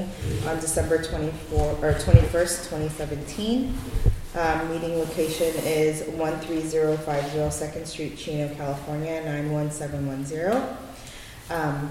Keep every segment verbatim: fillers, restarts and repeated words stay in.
on December twenty-fourth or twenty-first, twenty seventeen. Um, meeting location is one three zero five zero Second Street, Chino, California, nine one seven one zero. Um,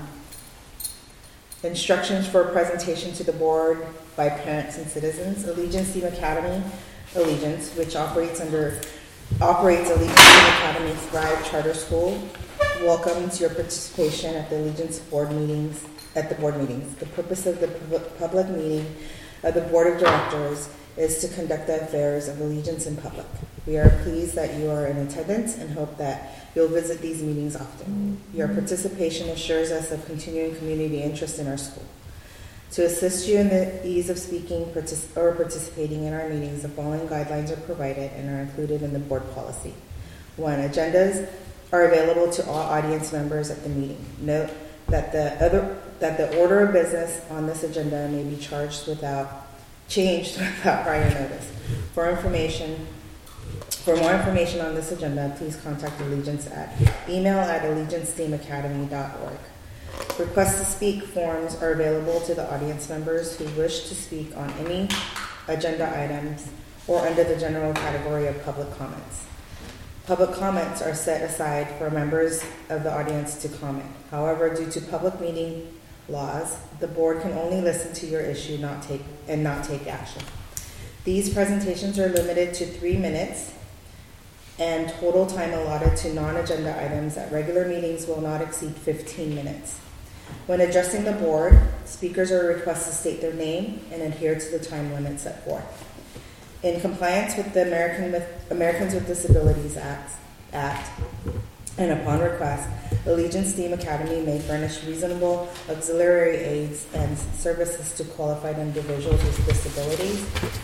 instructions for presentation to the board by parents and citizens. Allegiance Team Academy, Allegiance, which operates under operates Allegiance Team Academy Thrive Charter School, welcomes your participation at the Allegiance board meetings. At the board meetings, the purpose of the pub- public meeting of the board of directors is to conduct the affairs of Allegiance in public. We are pleased that you are in attendance and hope that you'll visit these meetings often. Your participation assures us of continuing community interest in our school. To assist you in the ease of speaking partic- or participating in our meetings, the following guidelines are provided and are included in the board policy. One, agendas are available to all audience members at the meeting. Note that the other that the order of business on this agenda may be charged without changed without prior notice. For information, for more information on this agenda, please contact Allegiance at email at allegiance team academy dot org. Request to speak forms are available to the audience members who wish to speak on any agenda items or under the general category of public comments. Public comments are set aside for members of the audience to comment. However, due to public meeting laws, the board can only listen to your issue not take and not take action. These presentations are limited to three minutes, and total time allotted to non-agenda items at regular meetings will not exceed fifteen minutes. When addressing the board, speakers are requested to state their name and adhere to the time limit set forth. In compliance with the American with Americans with Disabilities Act, Act, and upon request, Allegiance Team Academy may furnish reasonable auxiliary aids and services to qualified individuals with disabilities.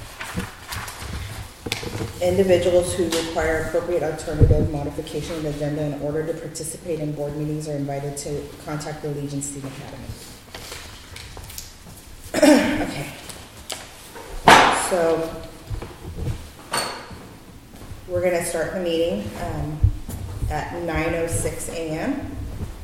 Individuals who require appropriate alternative modification of the agenda in order to participate in board meetings are invited to contact the Allegiance Team Academy. Okay. So, we're going to start the meeting um, at nine oh six a.m.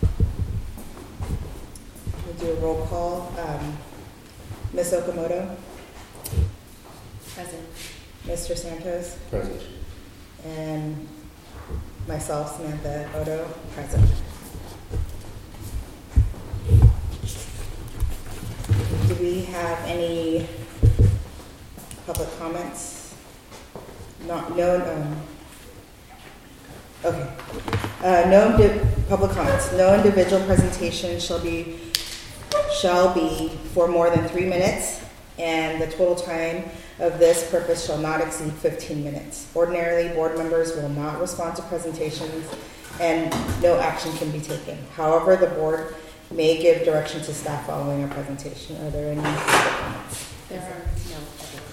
We'll do a roll call. Um, Miz Okamoto? Present. Mister Santos? Present. And myself, Samantha Odo, present. Do we have any public comments? Not, no, um, okay. Uh, no indi- public comments. No individual presentation shall be, shall be for more than three minutes, and the total time of this purpose shall not exceed fifteen minutes. Ordinarily, board members will not respond to presentations, and no action can be taken. However, the board may give direction to staff following a presentation. Are there any public comments? There are no.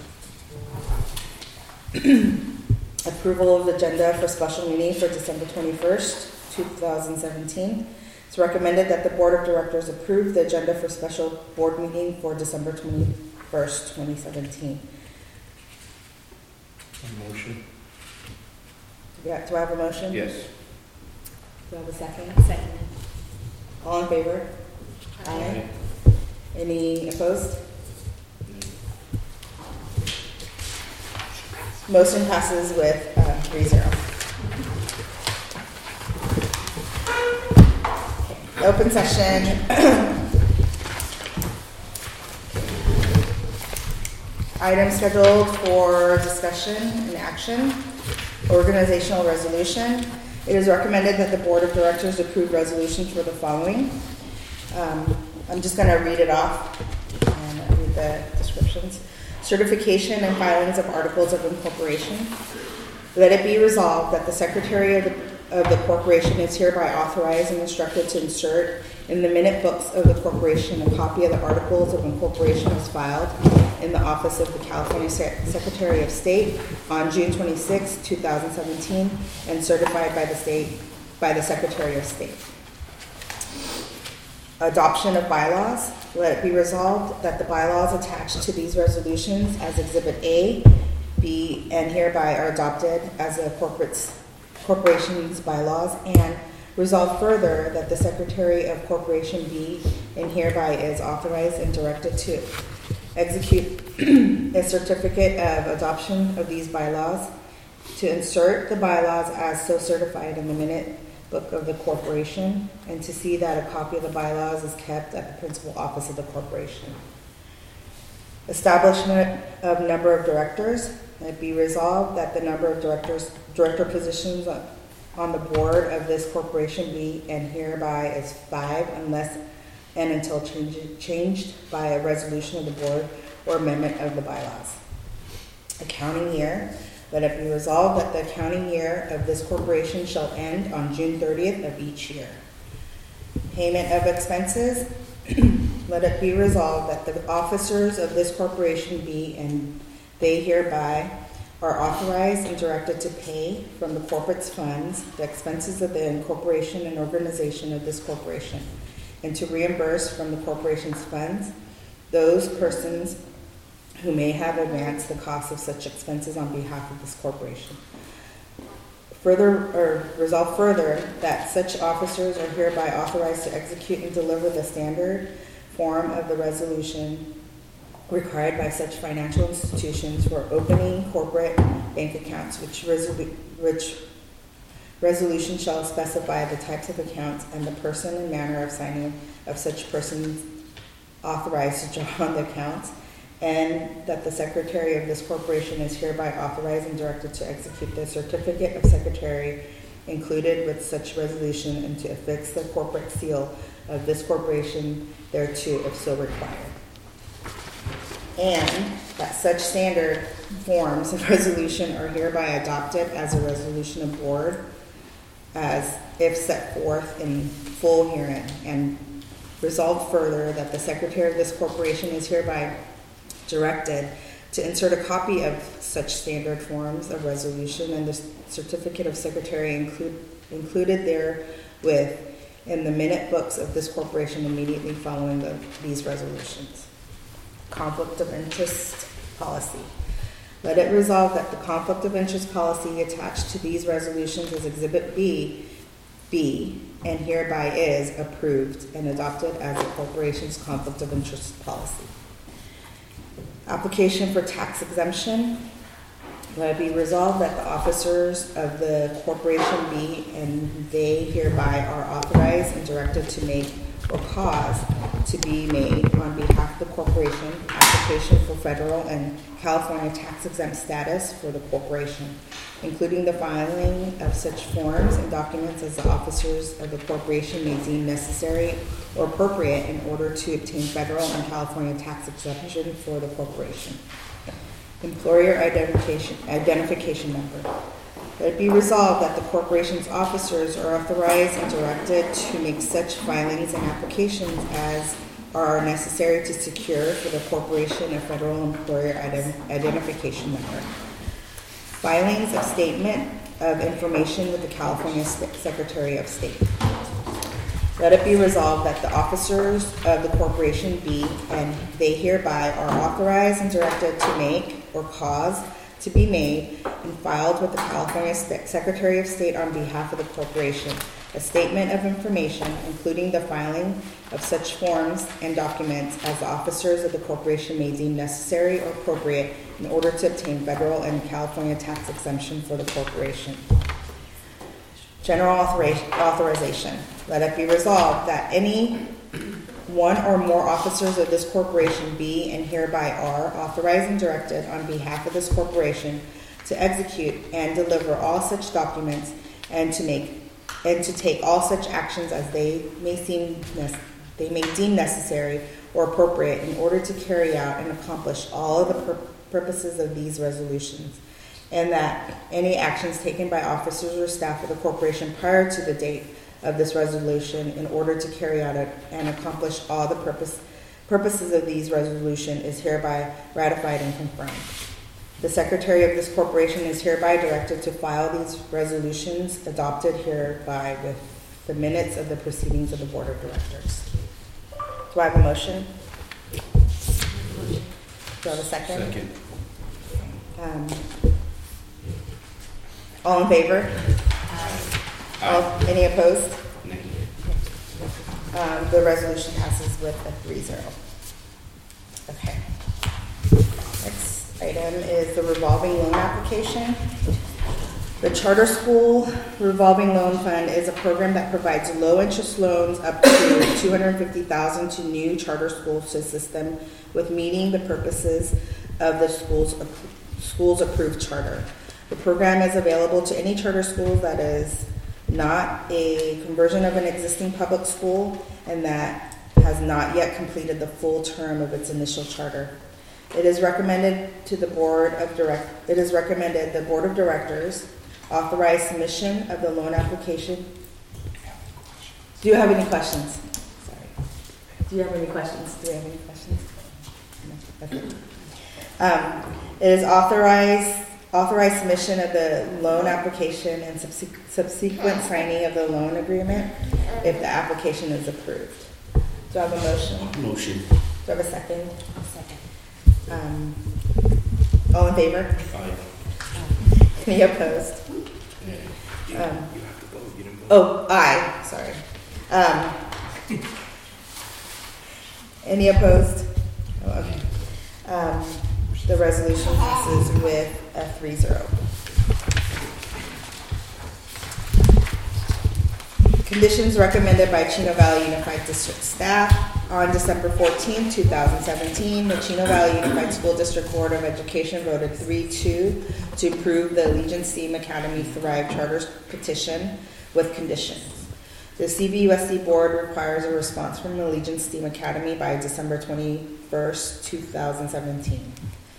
Approval of the agenda for special meeting for December twenty-first, twenty seventeen. It's recommended that the Board of Directors approve the agenda for special board meeting for December twenty-first, twenty seventeen. A motion? Do I, do I have a motion? Yes. Do I have a second? Second. All in favor? Aye. Aye. Any opposed? Motion passes with uh, three zero. Okay. Open session. Item scheduled for discussion and action. Organizational resolution. It is recommended that the Board of Directors approve resolutions for the following. Um, I'm just going to read it off and read the descriptions. Certification and filings of articles of incorporation. Let it be resolved that the Secretary of the, of the Corporation is hereby authorized and instructed to insert in the minute books of the Corporation a copy of the articles of incorporation as filed in the office of the California Secretary of State on June twenty-sixth, twenty seventeen, and certified by the state by the Secretary of State. Adoption of bylaws. Let it be resolved that the bylaws attached to these resolutions as Exhibit A, B, and hereby are adopted as a corporate's corporation's bylaws, and Resolved further that the Secretary of Corporation B and hereby is authorized and directed to execute a certificate of adoption of these bylaws, to insert the bylaws as so certified in the minute book of the corporation, and to see that a copy of the bylaws is kept at the principal office of the corporation. Establishment of number of directors. It be resolved that the number of directors, director positions on the board of this corporation be and hereby is five unless and until change, changed by a resolution of the board or amendment of the bylaws. Accounting year. Let it be resolved that the accounting year of this corporation shall end on June thirtieth of each year. Payment of expenses. Let it be resolved that the officers of this corporation be and they hereby are authorized and directed to pay from the corporate's funds the expenses of the incorporation and organization of this corporation, and to reimburse from the corporation's funds those persons who may have advanced the cost of such expenses on behalf of this corporation. Further, or resolve further that such officers are hereby authorized to execute and deliver the standard form of the resolution required by such financial institutions for opening corporate bank accounts, which, resolu- which resolution shall specify the types of accounts and the person and manner of signing of such persons authorized to draw on the accounts, and that the Secretary of this corporation is hereby authorized and directed to execute the certificate of secretary included with such resolution and to affix the corporate seal of this corporation thereto if so required. And that such standard forms of resolution are hereby adopted as a resolution of board as if set forth in full herein, and resolved further that the Secretary of this corporation is hereby directed to insert a copy of such standard forms of resolution and the certificate of secretary include, included therewith in the minute books of this corporation immediately following the, these resolutions. Conflict of interest policy. Let it resolve that the conflict of interest policy attached to these resolutions as Exhibit B, B, and hereby is approved and adopted as the corporation's conflict of interest policy. Application for tax exemption. Let it be resolved that the officers of the corporation be and they hereby are authorized and directed to make or cause to be made on behalf of the corporation application for federal and California tax exempt status for the corporation, including the filing of such forms and documents as the officers of the corporation may deem necessary or appropriate in order to obtain federal and California tax exemption for the corporation. Employer identification, identification number. Let it be resolved that the corporation's officers are authorized and directed to make such filings and applications as are necessary to secure for the corporation a federal employer ident- identification number. Filings of statement of information with the California Secretary of State. Let it be resolved that the officers of the corporation be and they hereby are authorized and directed to make or cause to be made and filed with the California Secretary of State on behalf of the corporation a statement of information, including the filing of such forms and documents as the officers of the corporation may deem necessary or appropriate in order to obtain federal and California tax exemption for the corporation. General authorization. Let it be resolved that any one or more officers of this corporation be and hereby are authorized and directed on behalf of this corporation to execute and deliver all such documents and to make and to take all such actions as they may seem they may deem necessary or appropriate in order to carry out and accomplish all of the pur- purposes of these resolutions, and that any actions taken by officers or staff of the corporation prior to the date of this resolution in order to carry out it and accomplish all the purpose, purposes of these resolution is hereby ratified and confirmed. The Secretary of this corporation is hereby directed to file these resolutions adopted hereby with the minutes of the proceedings of the Board of Directors. Do I have a motion? Do I have a second? Second. Um, all in favor? Aye. All, any opposed? Um, the resolution passes with a three zero. Okay. Next item is the revolving loan application. The Charter School Revolving Loan Fund is a program that provides low-interest loans up to two hundred fifty thousand dollars to new charter schools to assist them with meeting the purposes of the school's, school's approved charter. The program is available to any charter school that is not a conversion of an existing public school and that has not yet completed the full term of its initial charter. It is recommended to the Board of Direct. It is recommended the Board of Directors authorize submission of the loan application. Do you have any questions? Sorry. Do you have any questions? Do you have any questions? No. Okay. Um, it is authorized authorized submission of the loan application and subsequent, subsequent signing of the loan agreement if the application is approved. Do I have a motion? Motion. Do I have a second? I'll second. Um, all in favor? Aye. Any opposed? Yeah. You, Um, you have to vote. You didn't vote. Oh, aye, sorry. Um, any opposed? Oh, okay. Um, the resolution passes with a three zero. Conditions recommended by Chino Valley Unified District staff. On December fourteenth, two thousand seventeen, the Chino Valley Unified School District Board of Education voted three two to approve the Allegiant STEAM Academy Thrive Charter petition with conditions. The C V U S D board requires a response from the Allegiant STEAM Academy by December twenty-first, two thousand seventeen.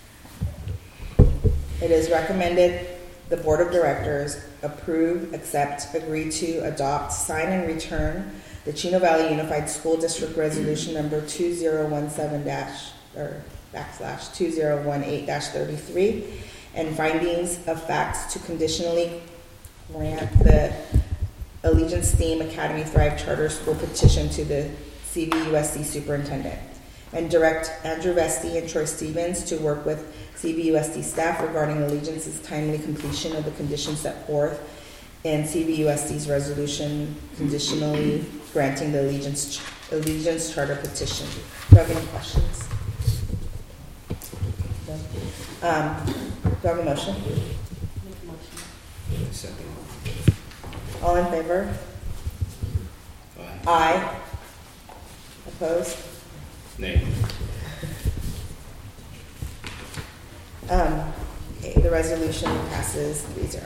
It is recommended the Board of Directors approve, accept, agree to, adopt, sign, and return the Chino Valley Unified School District Resolution Number two zero one seven dash or backslash two zero one eight dash thirty-three and findings of facts to conditionally grant the Allegiant STEAM Academy Thrive Charter School petition to the C V U S D Superintendent, and direct Andrew Vesti and Troy Stevens to work with C V U S D staff regarding Allegiance's timely completion of the conditions set forth in C V U S D's resolution conditionally granting the Allegiance, Allegiance Charter petition. Do you have any questions? No? Um, do you have a motion? Make a motion. Second. All in favor? Aye. Aye. Opposed? Nay. Um, okay, the resolution passes three zero.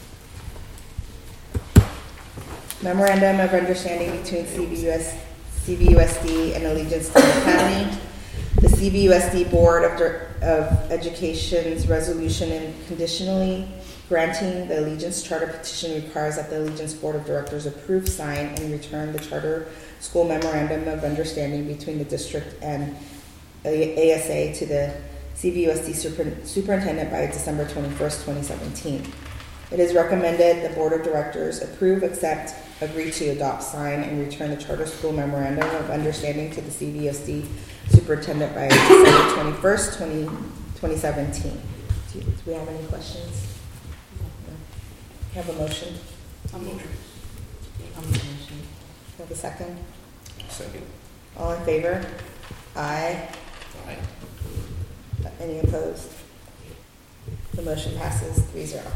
Memorandum of Understanding between C V U S, C V U S D and Allegiant STEAM Academy. The C V U S D Board of, Dir- of Education's resolution and conditionally granting the Allegiance Charter petition requires that the Allegiance Board of Directors approve, sign, and return the Charter School Memorandum of Understanding between the district and A S A to the C V U S D super, Superintendent by December twenty-first, twenty seventeen. It is recommended the Board of Directors approve, accept, agree to, adopt, sign, and return the Charter School Memorandum of Understanding to the C V U S D Superintendent by December twenty-first, twenty seventeen. Do, do we have any questions? No. Have a motion? I'll make Motion. I'll make a motion. Have a second? Second. All in favor? Aye. Aye. Any opposed? The motion passes three zero.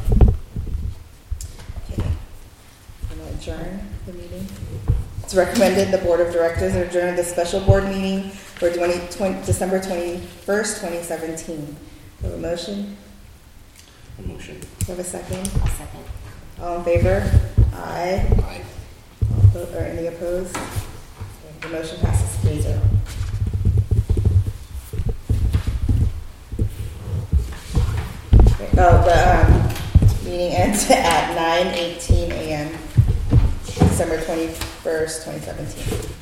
Okay. I'm going to adjourn the meeting. It's recommended the Board of Directors adjourn the special board meeting for twenty, twenty, December twenty-first, twenty seventeen. Do you have a motion? A motion. Do you have a second? I'll second. All in favor? Aye. Aye. All oppo- or any opposed? The motion passes three zero. Oh, the um, meeting ends at nine eighteen a.m. December twenty-first, twenty seventeen.